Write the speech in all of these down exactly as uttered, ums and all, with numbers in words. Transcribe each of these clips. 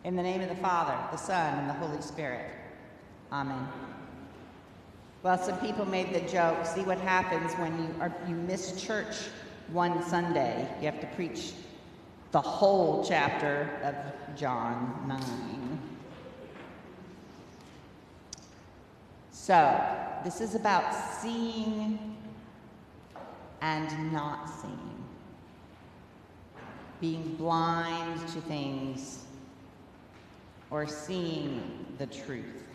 In the name of the Father, the Son, and the Holy Spirit. Amen. Well, some people made the joke, see what happens when you, are, you miss church one Sunday. You have to preach the whole chapter of John nine. So, this is about seeing and not seeing. Being blind to things or seeing the truth.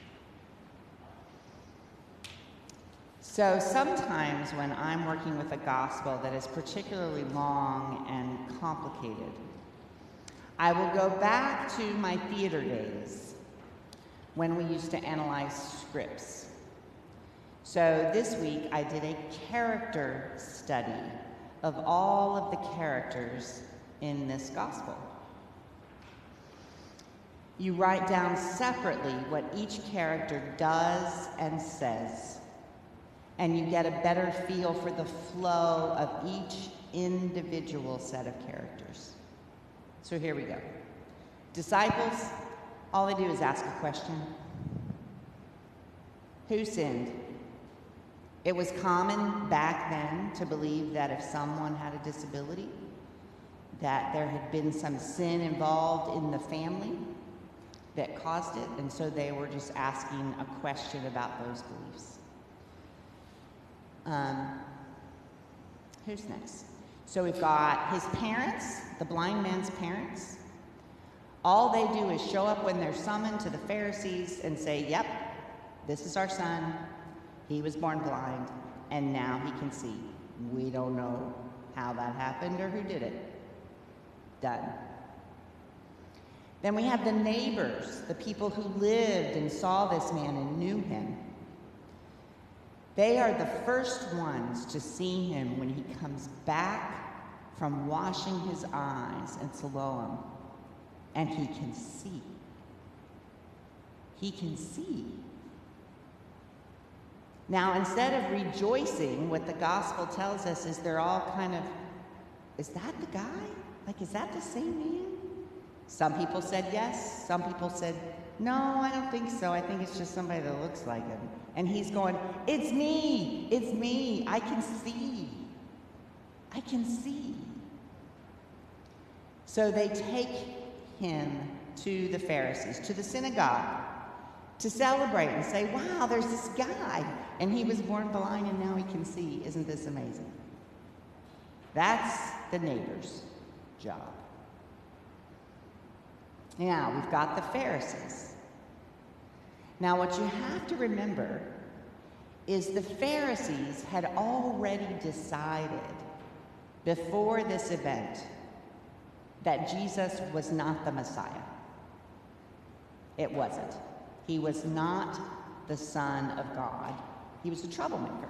So sometimes when I'm working with a gospel that is particularly long and complicated, I will go back to my theater days when we used to analyze scripts. So this week I did a character study of all of the characters in this gospel. You write down separately what each character does and says, and you get a better feel for the flow of each individual set of characters. So here we go. Disciples, all they do is ask a question. Who sinned? It was common back then to believe that if someone had a disability, that there had been some sin involved in the family that caused it, and so they were just asking a question about those beliefs. Um, who's next? So we've got his parents, the blind man's parents. All they do is show up when they're summoned to the Pharisees and say, yep, this is our son. He was born blind, and now he can see. We don't know how that happened or who did it. Done. Then we have the neighbors, the people who lived and saw this man and knew him. They are the first ones to see him when he comes back from washing his eyes in Siloam, and he can see. He can see. Now, instead of rejoicing, what the gospel tells us is they're all kind of, is that the guy? Like, is that the same man? Some people said yes. Some people said, no, I don't think so. I think it's just somebody that looks like him. And he's going, it's me. It's me. I can see. I can see. So they take him to the Pharisees, to the synagogue, to celebrate and say, wow, there's this guy. And he was born blind and now he can see. Isn't this amazing? That's the neighbor's job. Now, we've got the Pharisees. Now, what you have to remember is the Pharisees had already decided before this event that Jesus was not the Messiah. It wasn't. He was not the Son of God. He was a troublemaker.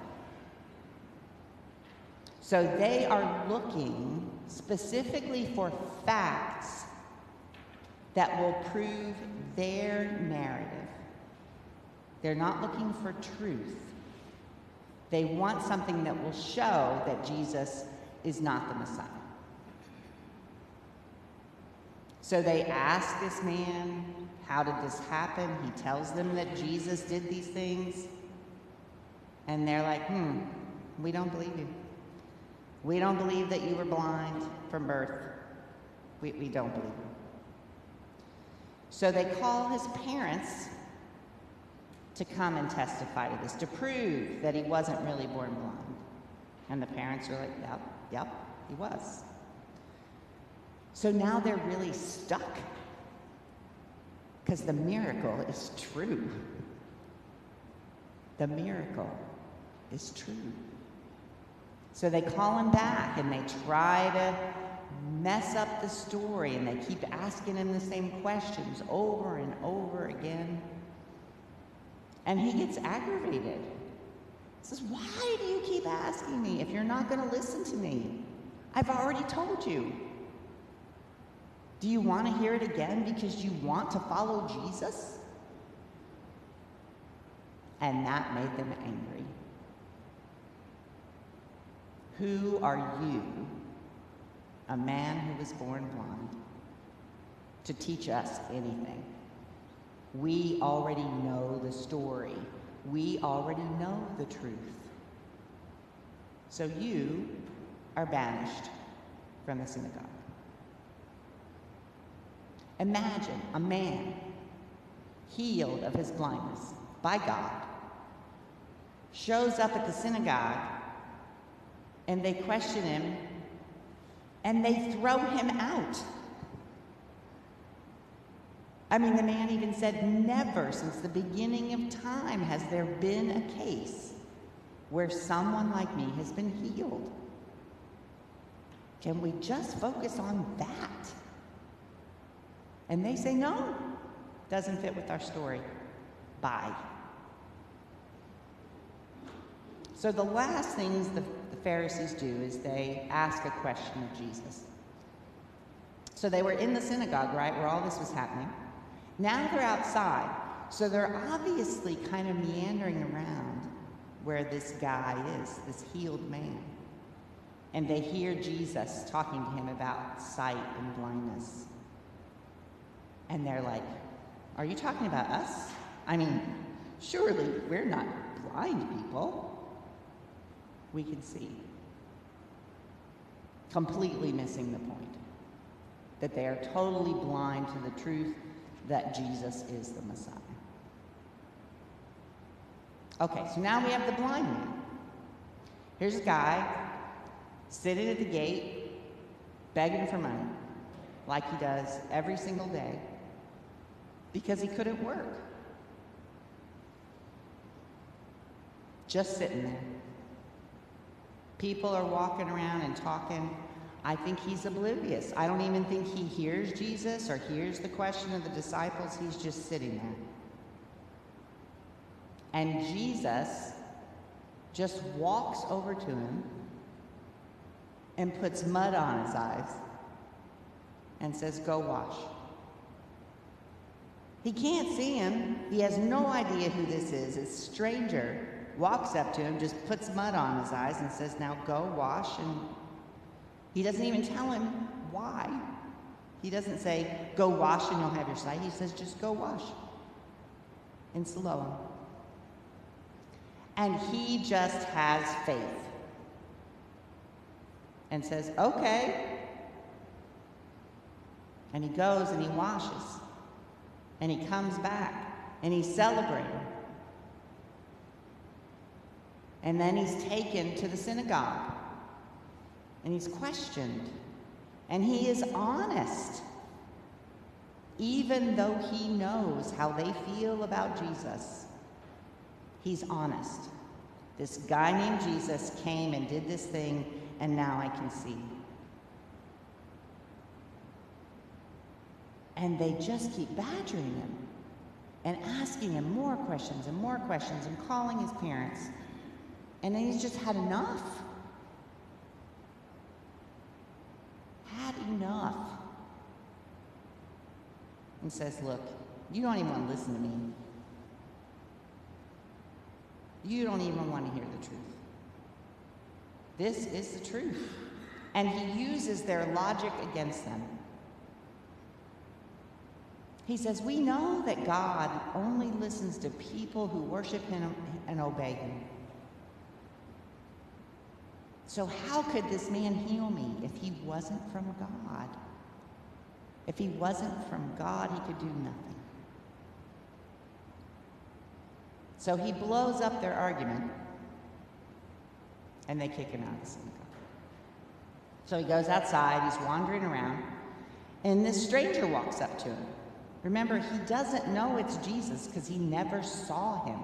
So they are looking specifically for facts that will prove their narrative. They're not looking for truth. They want something that will show that Jesus is not the Messiah. So they ask this man, how did this happen? He tells them that Jesus did these things. And they're like, hmm, we don't believe you. We don't believe that you were blind from birth. We, we don't believe you. So they call his parents to come and testify to this, to prove that he wasn't really born blind. And the parents are like, yep, yep, he was. So now they're really stuck because the miracle is true. The miracle is true. So they call him back and they try to mess up the story, and they keep asking him the same questions over and over again. And he gets aggravated. He says, why do you keep asking me if you're not going to listen to me? I've already told you. Do you want to hear it again because you want to follow Jesus? And that made them angry. Who are you, a man who was born blind, to teach us anything. We already know the story. We already know the truth. So you are banished from the synagogue. Imagine a man healed of his blindness by God shows up at the synagogue, and they question him, and they throw him out. I mean, the man even said, never since the beginning of time has there been a case where someone like me has been healed. Can we just focus on that? And they say, no, doesn't fit with our story. Bye. So the last things the, the Pharisees do is they ask a question of Jesus. So they were in the synagogue, right, where all this was happening. Now they're outside. So they're obviously kind of meandering around where this guy is, this healed man. And they hear Jesus talking to him about sight and blindness. And they're like, are you talking about us? I mean, surely we're not blind people. We can see. Completely missing the point. That they are totally blind to the truth that Jesus is the Messiah. Okay, so now we have the blind man. Here's a guy sitting at the gate, begging for money, like he does every single day, because he couldn't work. Just sitting there. People are walking around and talking. I think he's oblivious. I don't even think he hears Jesus or hears the question of the disciples. He's just sitting there. And Jesus just walks over to him and puts mud on his eyes and says, go wash. He can't see him. He has no idea who this is. This stranger walks up to him, just puts mud on his eyes and says, now go wash. And he doesn't even tell him why. He doesn't say, go wash and you'll have your sight. He says, just go wash in Siloam. And he just has faith and says, okay. And he goes and he washes. And he comes back and he's celebrating. And then he's taken to the synagogue. And he's questioned. And he is honest. Even though he knows how they feel about Jesus, he's honest. This guy named Jesus came and did this thing, and now I can see. And they just keep badgering him and asking him more questions and more questions and calling his parents. And then he's just had enough. Had enough. And says, look, you don't even want to listen to me. You don't even want to hear the truth. This is the truth. And he uses their logic against them. He says, we know that God only listens to people who worship him and obey him. So how could this man heal me if he wasn't from God? If he wasn't from God, he could do nothing. So he blows up their argument, and they kick him out of the synagogue. So he goes outside, he's wandering around, and this stranger walks up to him. Remember, he doesn't know it's Jesus because he never saw him.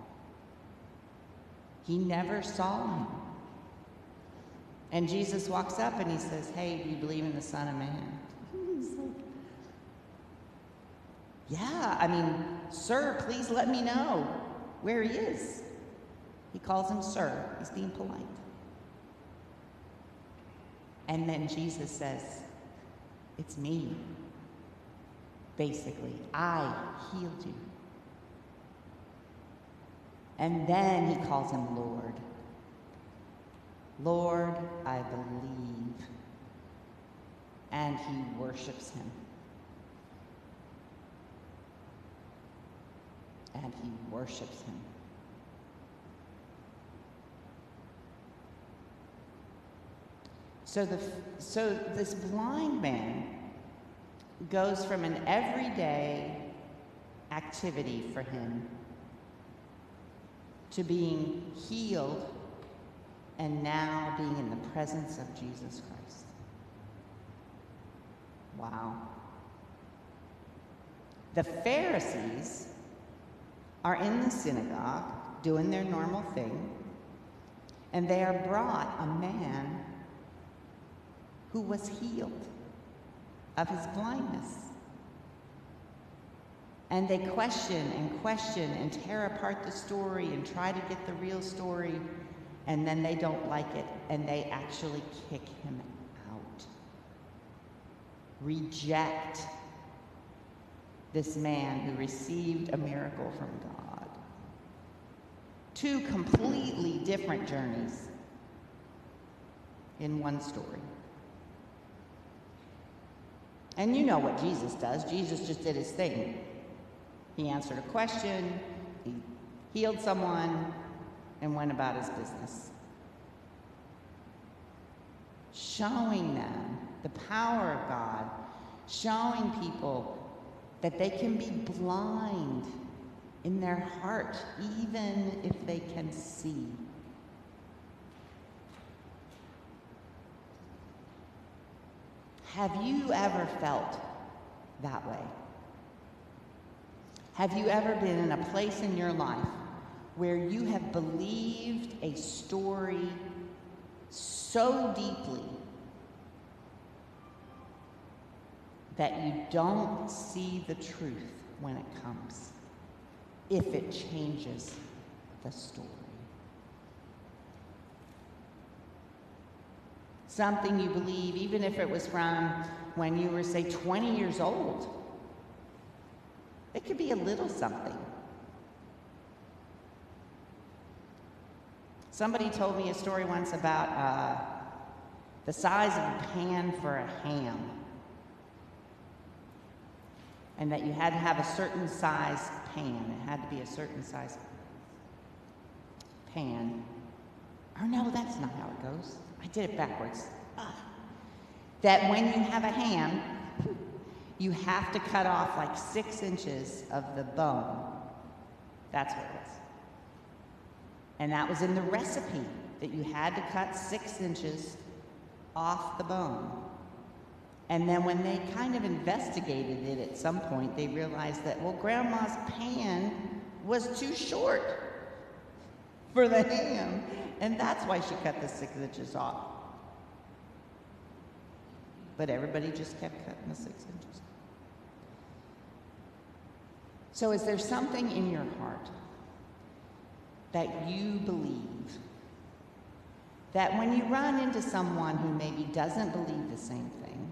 He never saw him. And Jesus walks up and he says, hey, do you believe in the Son of Man? He's like, yeah, I mean, sir, please let me know where he is. He calls him sir. He's being polite. And then Jesus says, it's me. Basically, I healed you. And then he calls him Lord. Lord, I believe. And he worships him. and he worships him. So, the, so this blind man goes from an everyday activity for him to being healed and now being in the presence of Jesus Christ. Wow. The Pharisees are in the synagogue doing their normal thing, and they are brought a man who was healed of his blindness. And they question and question and tear apart the story and try to get the real story, and then they don't like it, and they actually kick him out. Reject this man who received a miracle from God. Two completely different journeys in one story. And you know what Jesus does. Jesus just did his thing. He answered a question, he healed someone, and went about his business. Showing them the power of God, showing people that they can be blind in their heart, even if they can see. Have you ever felt that way? Have you ever been in a place in your life where you have believed a story so deeply that you don't see the truth when it comes, if it changes the story? Something you believe, even if it was from when you were, say, twenty years old. It could be a little something. Somebody told me a story once about uh, the size of a pan for a ham, and that you had to have a certain size pan. It had to be a certain size pan. Or no, that's not how it goes. I did it backwards. Ah. That when you have a ham, you have to cut off like six inches of the bone. That's what it was. And that was in the recipe, that you had to cut six inches off the bone. And then when they kind of investigated it at some point, they realized that, well, Grandma's pan was too short for the ham, and that's why she cut the six inches off. But everybody just kept cutting the six inches. So is there something in your heart that you believe that when you run into someone who maybe doesn't believe the same thing,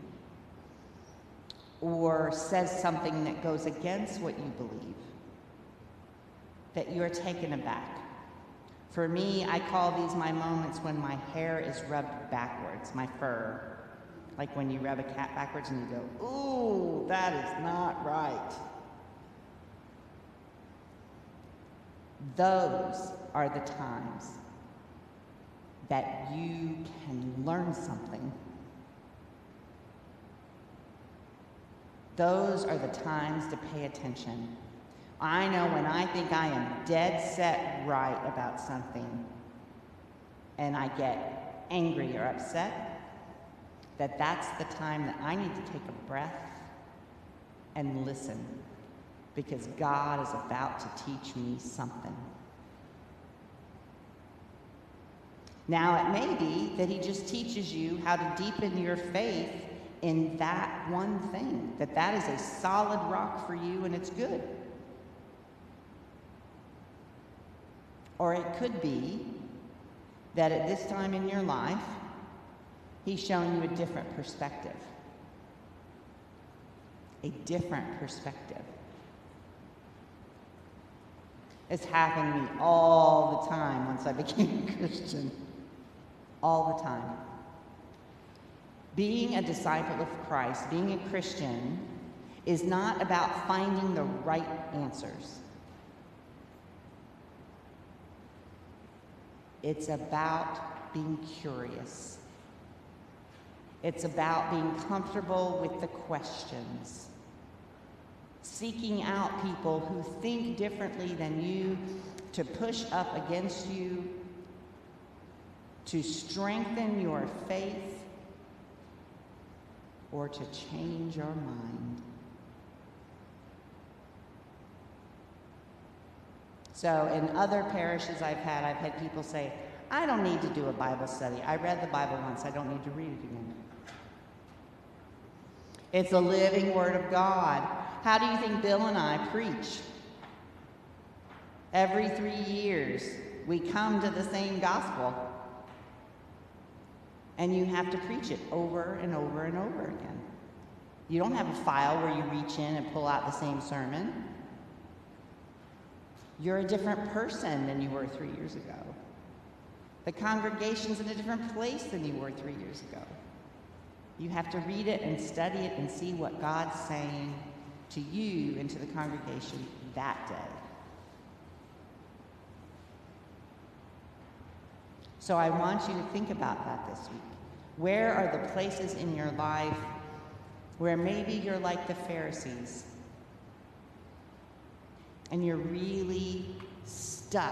or says something that goes against what you believe, that you're taken aback? For me, I call these my moments when my hair is rubbed backwards, my fur. Like when you rub a cat backwards and you go, ooh, that is not right. Those are the times that you can learn something. Those are the times to pay attention. I know when I think I am dead set right about something and I get angry or upset, that that's the time that I need to take a breath and listen, because God is about to teach me something. Now, it may be that he just teaches you how to deepen your faith in that one thing, that that is a solid rock for you and it's good. Or it could be that at this time in your life, he's showing you a different perspective. A different perspective. It's happened to me all the time once I became a Christian. All the time. Being a disciple of Christ, being a Christian, is not about finding the right answers. It's about being curious. It's about being comfortable with the questions. Seeking out people who think differently than you to push up against you, to strengthen your faith, or to change your mind. So in other parishes I've had, I've had people say, I don't need to do a Bible study. I read the Bible once. I don't need to read it again. It's a living Word of God. How do you think Bill and I preach? Every three years, we come to the same gospel. And you have to preach it over and over and over again. You don't have a file where you reach in and pull out the same sermon. You're a different person than you were three years ago. The congregation's in a different place than you were three years ago. You have to read it and study it and see what God's saying to you and to the congregation that day. So I want you to think about that this week. Where are the places in your life where maybe you're like the Pharisees and you're really stuck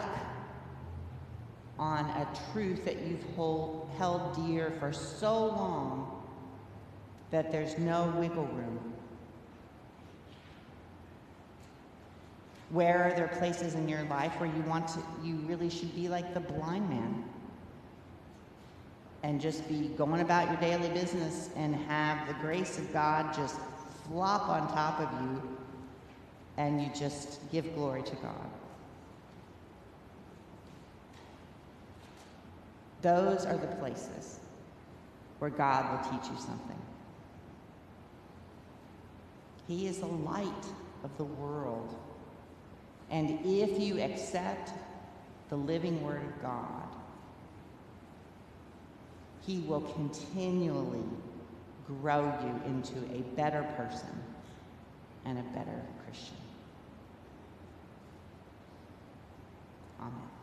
on a truth that you've hold, held dear for so long that there's no wiggle room? Where are there places in your life where you want to, you really should be like the blind man and just be going about your daily business and have the grace of God just flop on top of you and you just give glory to God? Those are the places where God will teach you something. He is the light of the world. And if you accept the living Word of God, He will continually grow you into a better person and a better Christian. Amen.